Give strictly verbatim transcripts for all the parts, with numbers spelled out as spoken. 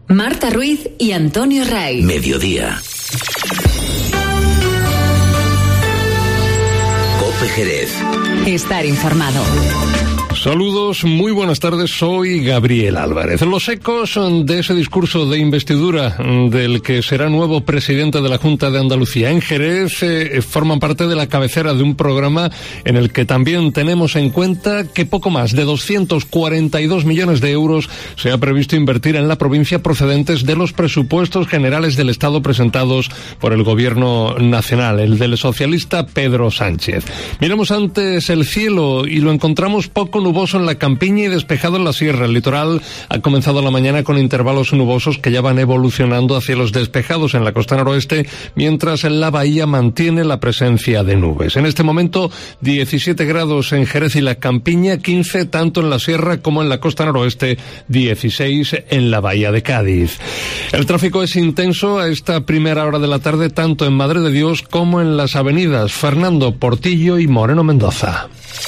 Marta Ruiz y Antonio Ray. Mediodía. COPE Jerez. Estar informado. Saludos, muy buenas tardes, soy Gabriel Álvarez. Los ecos de ese discurso de investidura del que será nuevo presidente de la Junta de Andalucía en Jerez eh, forman parte de la cabecera de un programa en el que también tenemos en cuenta que poco más de doscientos cuarenta y dos millones de euros se ha previsto invertir en la provincia procedentes de los presupuestos generales del Estado presentados por el Gobierno Nacional, el del socialista Pedro Sánchez. Miramos antes el cielo y lo encontramos poco nuboso en la campiña y despejado en la sierra. El litoral ha comenzado la mañana con intervalos nubosos que ya van evolucionando hacia los despejados en la costa noroeste, mientras en la bahía mantiene la presencia de nubes. En este momento, diecisiete grados en Jerez y la campiña, quince tanto en la sierra como en la costa noroeste, dieciséis en la bahía de Cádiz. El tráfico es intenso a esta primera hora de la tarde, tanto en Madre de Dios como en las avenidas Fernando Portillo y Moreno Mendoza.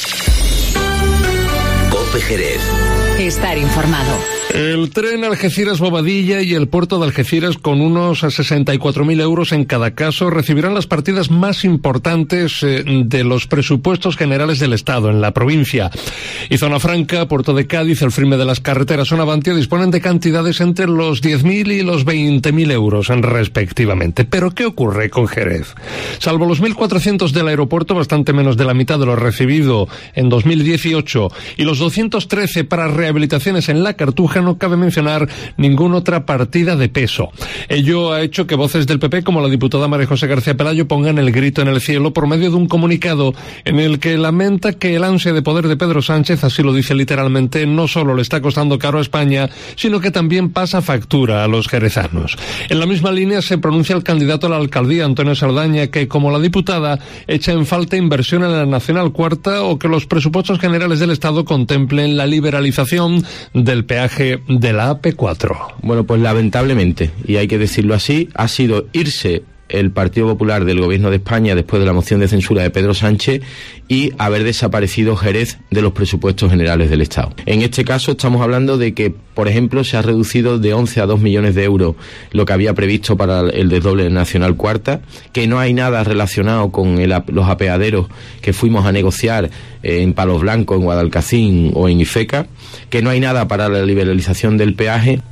Jerez. Estar informado. El tren Algeciras-Bobadilla y el puerto de Algeciras, con unos sesenta y cuatro mil euros en cada caso, recibirán las partidas más importantes eh, de los presupuestos generales del Estado en la provincia. Y Zona Franca, Puerto de Cádiz, el Frime de las Carreteras o Navantia disponen de cantidades entre los diez mil y los veinte mil euros respectivamente. Pero ¿qué ocurre con Jerez? Salvo los mil cuatrocientos del aeropuerto, bastante menos de la mitad de lo recibido en dos mil dieciocho, y los doscientos trece para rehabilitaciones en la Cartuja, no cabe mencionar ninguna otra partida de peso. Ello ha hecho que voces del P P, como la diputada María José García Pelayo, pongan el grito en el cielo por medio de un comunicado en el que lamenta que el ansia de poder de Pedro Sánchez, así lo dice literalmente, no solo le está costando caro a España, sino que también pasa factura a los jerezanos. En la misma línea se pronuncia el candidato a la alcaldía, Antonio Saldaña, que, como la diputada, echa en falta inversión en la Nacional Cuarta o que los presupuestos generales del Estado contemplen la liberalización del peaje de la A P cuatro. Bueno, pues lamentablemente, y hay que decirlo así, ha sido irse el Partido Popular del Gobierno de España después de la moción de censura de Pedro Sánchez y haber desaparecido Jerez de los presupuestos generales del Estado. En este caso estamos hablando de que, por ejemplo, se ha reducido de once a dos millones de euros lo que había previsto para el desdoble Nacional Cuarta, que no hay nada relacionado con el, los apeaderos que fuimos a negociar en Palos Blancos, en Guadalcacín o en Ifeca, que no hay nada para la liberalización del peaje.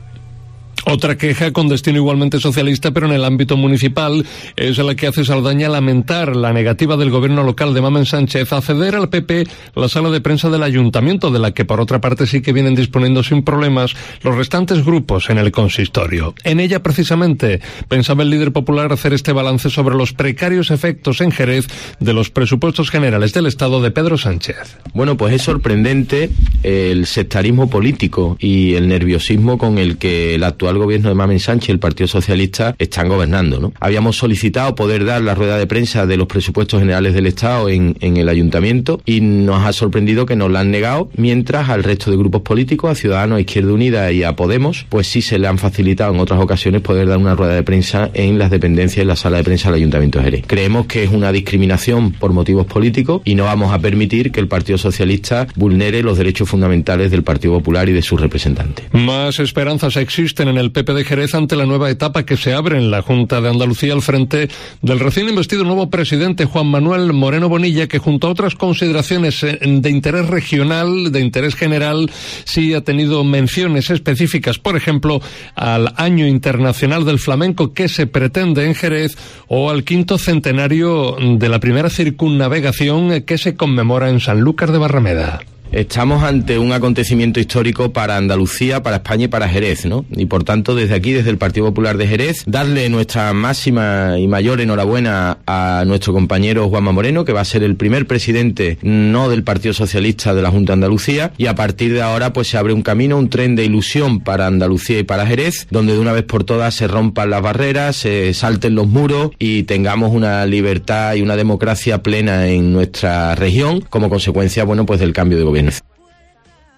Otra queja con destino igualmente socialista, pero en el ámbito municipal, es la que hace Saldaña lamentar la negativa del gobierno local de Mamen Sánchez a ceder al P P la sala de prensa del ayuntamiento, de la que por otra parte sí que vienen disponiendo sin problemas los restantes grupos en el consistorio. En ella, precisamente, pensaba el líder popular hacer este balance sobre los precarios efectos en Jerez de los presupuestos generales del Estado de Pedro Sánchez. Bueno, pues es sorprendente el sectarismo político y el nerviosismo con el que el actual gobierno de Mamen Sánchez y el Partido Socialista están gobernando, ¿no? Habíamos solicitado poder dar la rueda de prensa de los presupuestos generales del Estado en, en el ayuntamiento y nos ha sorprendido que nos la han negado, mientras al resto de grupos políticos, a Ciudadanos, a Izquierda Unida y a Podemos, pues sí se le han facilitado en otras ocasiones poder dar una rueda de prensa en las dependencias, en la sala de prensa del Ayuntamiento de Jerez. Creemos que es una discriminación por motivos políticos y no vamos a permitir que el Partido Socialista vulnere los derechos fundamentales del Partido Popular y de sus representantes. Más esperanzas existen en el P P de Jerez ante la nueva etapa que se abre en la Junta de Andalucía al frente del recién investido nuevo presidente Juan Manuel Moreno Bonilla, que junto a otras consideraciones de interés regional, de interés general, sí ha tenido menciones específicas, por ejemplo, al Año Internacional del Flamenco que se pretende en Jerez o al quinto centenario de la primera circunnavegación que se conmemora en Sanlúcar de Barrameda. Estamos ante un acontecimiento histórico para Andalucía, para España y para Jerez, ¿no? Y por tanto, desde aquí, desde el Partido Popular de Jerez, darle nuestra máxima y mayor enhorabuena a nuestro compañero Juanma Moreno, que va a ser el primer presidente no del Partido Socialista de la Junta de Andalucía, y a partir de ahora pues se abre un camino, un tren de ilusión para Andalucía y para Jerez, donde de una vez por todas se rompan las barreras, se salten los muros y tengamos una libertad y una democracia plena en nuestra región, como consecuencia, bueno, pues del cambio de gobierno.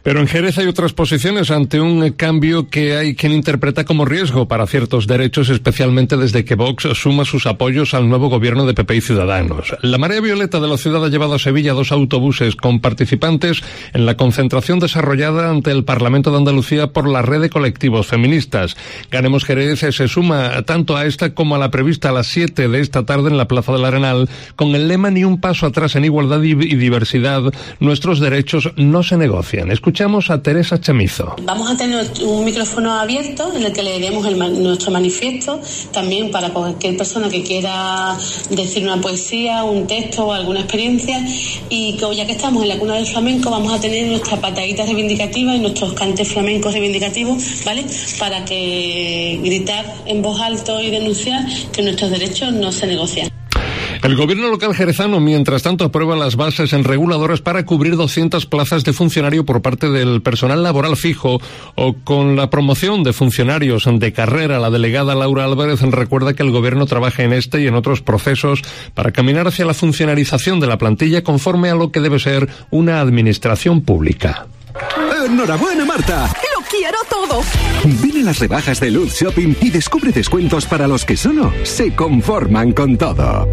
Pero en Jerez hay otras posiciones ante un cambio que hay quien interpreta como riesgo para ciertos derechos, especialmente desde que Vox suma sus apoyos al nuevo gobierno de P P y Ciudadanos. La Marea Violeta de la ciudad ha llevado a Sevilla dos autobuses con participantes en la concentración desarrollada ante el Parlamento de Andalucía por la red de colectivos feministas. Ganemos Jerez se suma tanto a esta como a la prevista a las siete de esta tarde en la Plaza del Arenal, con el lema "Ni un paso atrás en igualdad y diversidad, nuestros derechos no se negocian". Escuchamos a Teresa Chamizo. Vamos a tener un micrófono abierto en el que leeremos el, nuestro manifiesto, también para cualquier persona que quiera decir una poesía, un texto o alguna experiencia, y que ya que estamos en la cuna del flamenco vamos a tener nuestra patadita reivindicativa y nuestros cantes flamencos reivindicativos, ¿vale? Para que gritar en voz alta y denunciar que nuestros derechos no se negocian. El gobierno local jerezano, mientras tanto, aprueba las bases en reguladoras para cubrir doscientas plazas de funcionario por parte del personal laboral fijo, o con la promoción de funcionarios de carrera. La delegada Laura Álvarez recuerda que el gobierno trabaja en este y en otros procesos para caminar hacia la funcionarización de la plantilla conforme a lo que debe ser una administración pública. ¡Enhorabuena, Marta! ¡Lo quiero todo! Ven a las rebajas de Luz Shopping y descubre descuentos para los que solo se conforman con todo.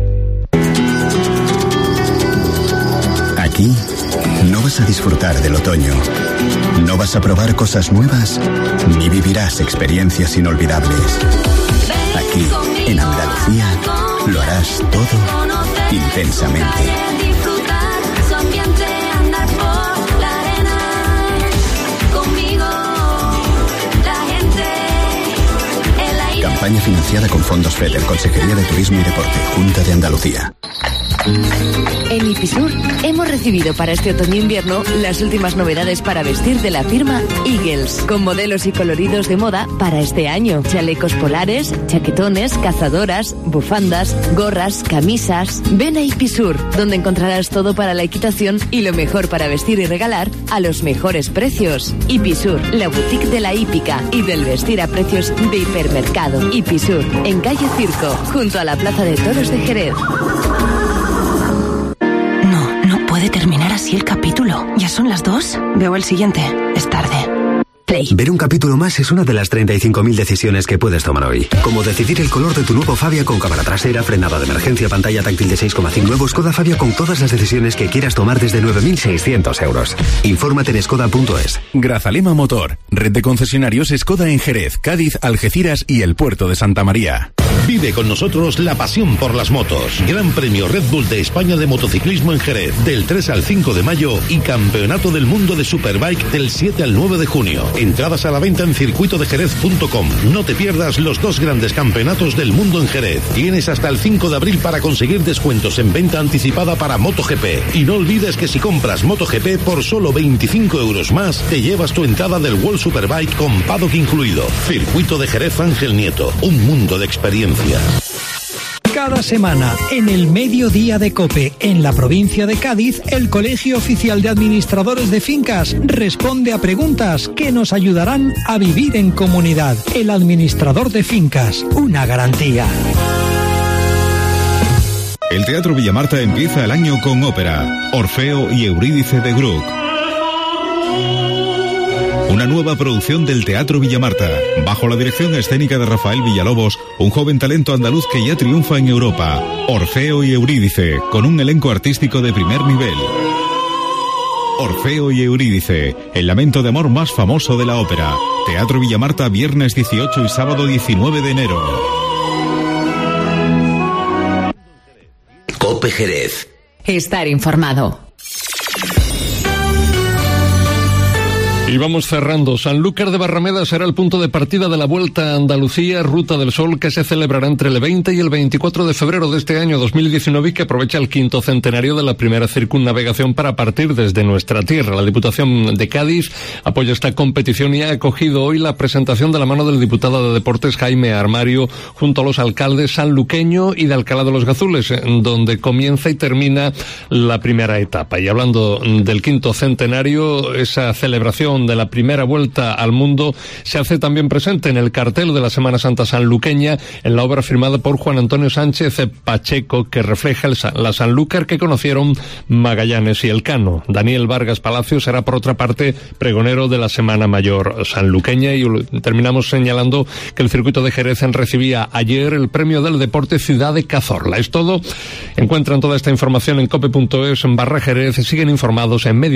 Aquí no vas a disfrutar del otoño, no vas a probar cosas nuevas, ni vivirás experiencias inolvidables. Aquí, en Andalucía, lo harás todo intensamente. Campaña financiada con fondos FEDER, Consejería de Turismo y Deporte, Junta de Andalucía. En Ipisur hemos recibido para este otoño-invierno las últimas novedades para vestir de la firma Eagles, con modelos y coloridos de moda para este año. Chalecos polares, chaquetones, cazadoras, bufandas, gorras, camisas. Ven a Ipisur, donde encontrarás todo para la equitación y lo mejor para vestir y regalar a los mejores precios. Ipisur, la boutique de la hípica y del vestir a precios de hipermercado. Ipisur, en calle Circo, junto a la Plaza de Toros de Jerez. No, no puede terminar así el capítulo. ¿Ya son las dos? Veo el siguiente. Es tarde. Play. Ver un capítulo más es una de las treinta y cinco mil decisiones que puedes tomar hoy. Como decidir el color de tu nuevo Fabia con cámara trasera, frenada de emergencia, pantalla táctil de seis coma cinco. Nuevo Skoda Fabia con todas las decisiones que quieras tomar desde nueve mil seiscientos euros. Infórmate en skoda punto es. Grazalema Motor. Red de concesionarios Skoda en Jerez, Cádiz, Algeciras y el Puerto de Santa María. Vive con nosotros la pasión por las motos. Gran Premio Red Bull de España de Motociclismo en Jerez, del tres al cinco de mayo, y Campeonato del Mundo de Superbike del siete al nueve de junio. Entradas a la venta en circuito de jerez punto com. No te pierdas los dos grandes campeonatos del mundo en Jerez. Tienes hasta el cinco de abril para conseguir descuentos en venta anticipada para MotoGP. Y no olvides que si compras MotoGP por solo veinticinco euros más, te llevas tu entrada del World Superbike con paddock incluido. Circuito de Jerez Ángel Nieto. Un mundo de experiencia. Cada semana, en el mediodía de COPE, en la provincia de Cádiz, el Colegio Oficial de Administradores de Fincas responde a preguntas que nos ayudarán a vivir en comunidad. El administrador de fincas, una garantía. El Teatro Villamarta empieza el año con ópera, Orfeo y Eurídice de Gluck. Una nueva producción del Teatro Villamarta, bajo la dirección escénica de Rafael Villalobos, un joven talento andaluz que ya triunfa en Europa. Orfeo y Eurídice, con un elenco artístico de primer nivel. Orfeo y Eurídice, el lamento de amor más famoso de la ópera. Teatro Villamarta, viernes dieciocho y sábado diecinueve de enero. COPE Jerez. Estar informado. Y vamos cerrando. Sanlúcar de Barrameda será el punto de partida de la Vuelta a Andalucía, Ruta del Sol, que se celebrará entre el veinte y el veinticuatro de febrero de este año dos mil diecinueve y que aprovecha el quinto centenario de la primera circunnavegación para partir desde nuestra tierra. La Diputación de Cádiz apoya esta competición y ha acogido hoy la presentación de la mano del diputado de Deportes Jaime Armario junto a los alcaldes sanluqueño y de Alcalá de los Gazules, donde comienza y termina la primera etapa. Y hablando del quinto centenario, esa celebración tradición de la primera vuelta al mundo se hace también presente en el cartel de la Semana Santa sanluqueña, en la obra firmada por Juan Antonio Sánchez Pacheco, que refleja el, la Sanlúcar que conocieron Magallanes y Elcano. Daniel Vargas Palacio será, por otra parte, pregonero de la Semana Mayor sanluqueña, y terminamos señalando que el circuito de Jerez recibía ayer el premio del deporte Ciudad de Cazorla. Es todo. Encuentran toda esta información en cope punto es barra Jerez. Siguen informados en medio